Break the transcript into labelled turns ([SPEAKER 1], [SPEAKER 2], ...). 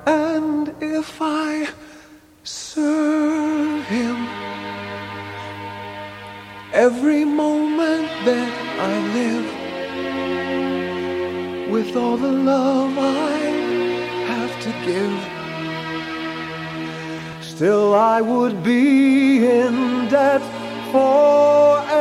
[SPEAKER 1] And if I serve him every moment that I live with all the love I have to give, still I would be in debt forever.